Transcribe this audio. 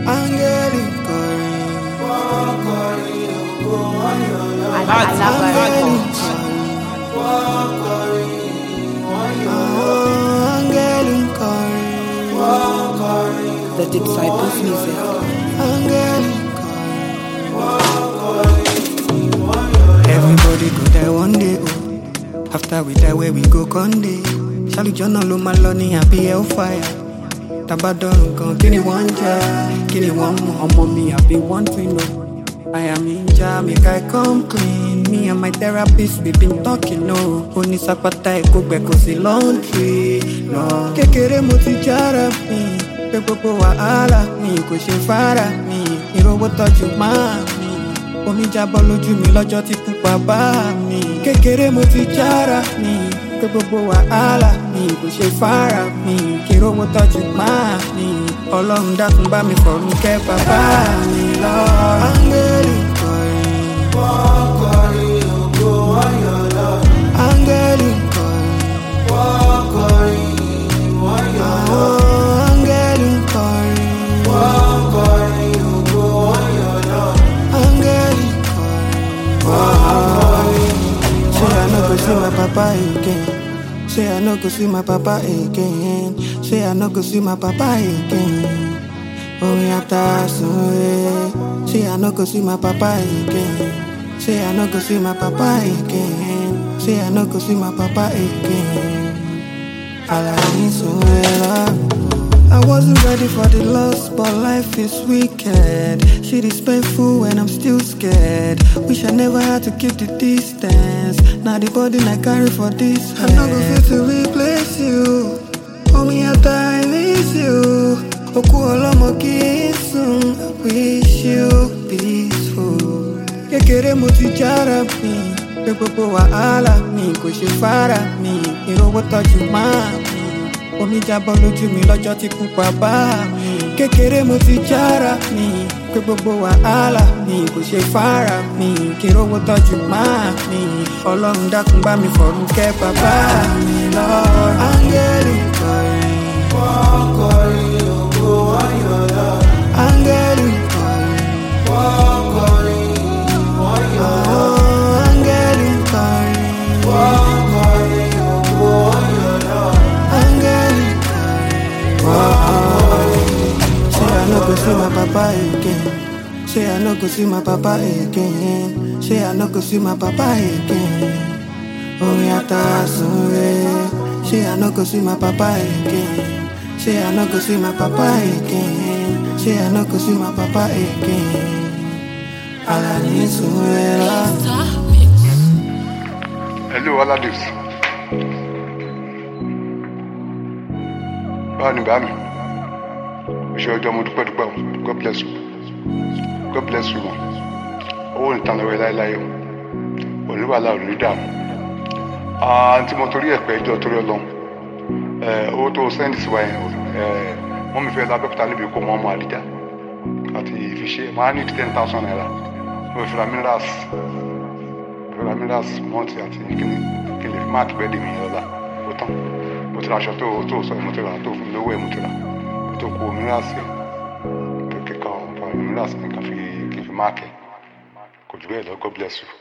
Áńgẹ́lì The Disciples Music. Everybody go die one day, oh. After we die, where we go one day. Shall John no my lonely happy hellfire. Tabadon gon' kill it one jar, kill it one more. Mommy, I be one thing, no. I am in jar, make I come clean. Me and my therapist, we been talking, no. Only sapata e go back cause the laundry, no. Kekere mo ti jara mi, pe gbogbo wahala mi kò ṣe fara mi. Ìrówó tọ́jú máa mi. Omi jábọ́ lójú mi lọ́jọ́ tí kú pa bá mi. Kékeré mo ti jára mi, pé gbogbo wàhálà mi kò ṣe fara mi. Kí rówó tọ́jú máa mi. Ọlọ́run dákun bá mi fọ̀run kẹ́ bàbá mi lọ. Áńgẹ́lì kọrin, wọ́n kọrin ògo ayọ̀ lọ. Áńgẹ́lì kọrin, wọ́n kọrin wọ́n yọ̀ lọ. Áńgẹ́lì kọrin, wọ́n kọrin ògo ayọ̀ lọ. Áńgẹ́lì say I no go see my papa again. Say I no go see my papa again. Say I no go see my papa again. Only after some say I no go see my papa again. Say I no go see my papa again. Say I no go see my papa again. All I need some I wasn't ready for the loss, but life is wicked. Shit is painful and I'm still scared. Wish I never had to keep the distance. Now the burden I carry for this head. I'm not gonna fit to replace you. Homie, after I miss you. Oku olomo kisun, I wish you peaceful. Kekere mo ti jara mi, pe gbogbo wahala mi kò ṣe fara mi. Ìrówó tọ́jú máa mi. Omi jábọ́ lójú mi lọ́jọ́ tí kú pa bá mi. Kékeré mo ti jára mi, pé gbogbo wàhálà mi kò ṣe fara mi. Kí rówó tọ́jú máa mi. Ọlọ́run dákun bá mi fọ̀run kẹ́ bàbá mi lọ. Áńgẹ́lì kọrin, wọ́n kọrin ògo ayọ̀ lọ. Áńgẹ́lì kọrin, wọ́n kọrin wọ́n yọ̀ lọ. Áńgẹ́lì kọrin, wọ́n kọrin ògo ayọ̀ lọ. Áńgẹ́lì say I no go see my papa again. Say I no go see my papa again. Say I no go see my papa again. Only after some say I no go see my papa again. Say I no go see my papa again. Say I no go see my papa again. All I need is Hello, Aladis. Báwo ni bá mi? Iṣẹ́ ọjọ́ mo dúpẹ́ o. God bless you. God bless you man. Owó nìtan lọ́wọ́ láéláé o. Olúwàlá ò ní dààmú. Tí mo torí ẹ̀pẹ́ ìjọ torí Ọlọ́run. Owó tó sẹ́ndì sí wa yẹn wọ́n mi fẹ́ lábẹ́kúta níbi kó mọ́ ọmọ àdìjà. Àti ìfiṣẹ́ máa ní 10,000 naira. Mo fi ra minerals mọ́ọ̀tì àti kíni kí n lè fi máàkì bẹ́ẹ̀ dè mí lọ́la. Ó tán. Mo ti ra aṣọ tó sọ mo ti ra tó fún mi lówó mo ti ra tó kó minerals kíkan minerals nìkan fi máàkì kò jù bẹ́ẹ̀ lọ God bless you.